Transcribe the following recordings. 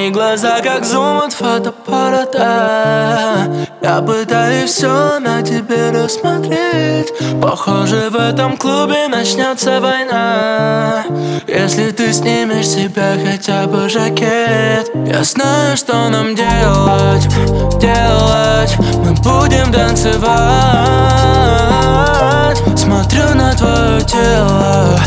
Твои глаза как зум от фотоаппарата. Я пытаюсь все на тебе рассмотреть. Похоже, в этом клубе начнется война, если ты снимешь с себя хотя бы жакет. Я знаю, что нам делать. Мы будем танцевать. Смотрю на твое тело,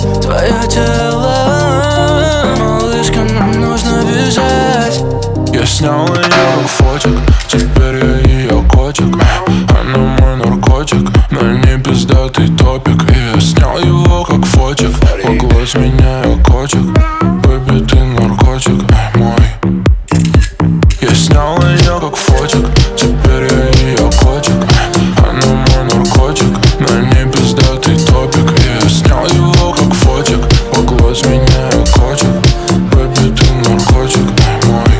малышка, нам нужно бежать. Я снял ее как фотик, теперь я ее котик. Она мой наркотик, на ней пиздатый топик. И я снял его как фотик, поглазь меня, я котик. Бэби, ты наркотик, мой. Я снял ее как фотик, теперь я ее котик. Она мой наркотик, на ней пиздатый топик. И я снял его как фотик, поглазь меня, я котик. Бэби, ты наркотик, мой.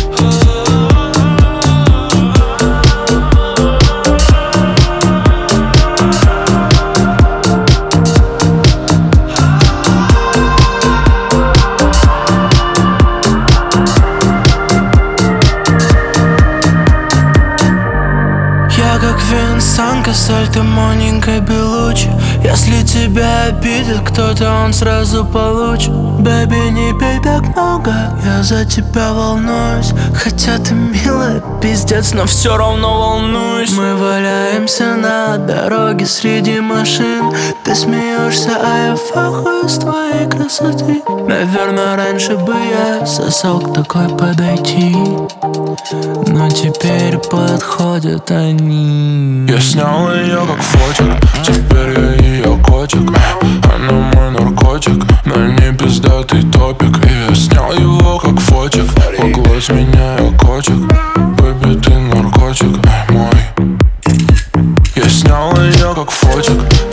Я как Винсан Кассель, ты Моника Белуччи. Если тебя обидит кто-то, он сразу получит. Бэби, не пей так много, я за тебя волнуюсь. Хотя ты милая, пиздец, но все равно волнуюсь. Мы валяемся на дороге среди машин. Ты смеешься, а я фахаю с твоей красоты. Наверное, раньше бы я сосал к такой подойти, но теперь подходят они. Я снял ее как фотик, теперь я ее котик. Она мой наркотик, на ней пиздатый топик. И я снял его как фотик, поглазь меня, я котик. Бэби, ты наркотик, мой. Я снял ее как фотик,